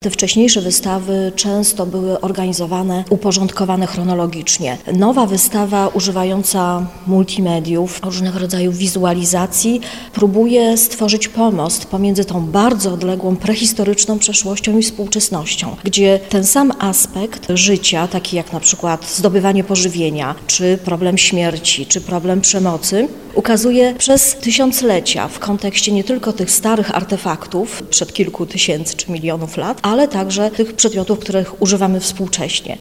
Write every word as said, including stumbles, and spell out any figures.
Te wcześniejsze wystawy często były organizowane, uporządkowane chronologicznie. Nowa wystawa używająca multimediów, różnych rodzajów wizualizacji próbuje stworzyć pomost pomiędzy tą bardzo odległą prehistoryczną przeszłością i współczesnością, gdzie ten sam aspekt życia, taki jak na przykład zdobywanie pożywienia, czy problem śmierci, czy problem przemocy, ukazuje przez tysiąclecia w kontekście nie tylko tych starych artefaktów przed kilku tysięcy czy milionów lat, ale także tych przedmiotów, których używamy współcześnie.